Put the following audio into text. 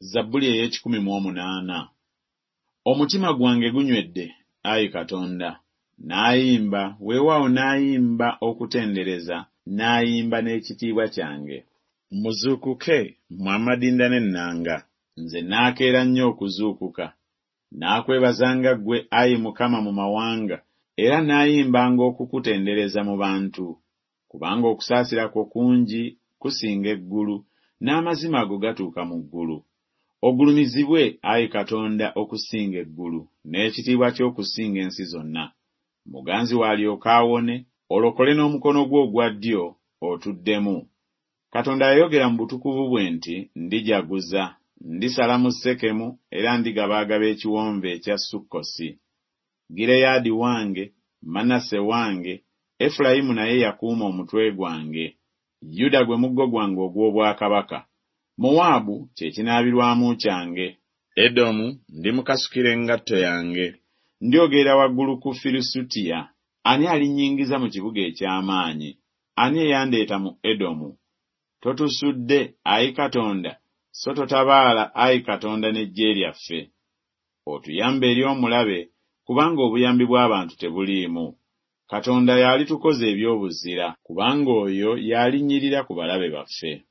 Zabbuli ey'ekikumi Omutima gwange gunywedde, Ayi Katonda, n'ayimba, weewaawo n'ayimba okutendereza, n'ayimba n'ekitiibwa kyange. Muzuukuke, mmwe amadinda n'ennanga, nze naakeera nnyo okuzuukuka. Naakwebazanga ggwe, Ayi Mukama, mu mawanga, era naayimbanga okukutendereza mu bantu. Kubanga okusaasira kwo kungi kusinga eggulu, n'amazima go gatuuka mu ggulu. Ogulumizibwe, Ayi Katonda, okusinga eggulu, n'ekitiibwa ky'okusinga ensi zonna. Muganzi w'alyoka awone, olokole n'omukono gwo ogwa ddyo otuddemu. Katonda yayogera mu butukuvu bwe nti, ndijaguza, ndisala mu Sekemu, era ndigabaagaba ekiwonvu ekya Sukkosi. Gireyaadi wange, Manase wange, Efulayimu naye yakuuma omutwe gwange. Yuda gwe muggo gwange ogw'obwakabaka. Mowaabu kye kinaabirwamu kyange. Edomu ndimukasukira engatto yange. Ndyogerera waggulu ku Firisutiya. Ani alinnyingiza mu kibuga eky'amaanyi? Ani eyandeeta mu Edomu? Totusudde, Ayi Katonda, so totabaala, Ayi Katonda, n'eggye lyaffe. Otuyambe eri omulabe, kubanga obuyambi bw'abantu tebuliimu. Katonda y'alitukoza eby'obuzira, kubanga oyo y'alinnyirira ku balabe baffe.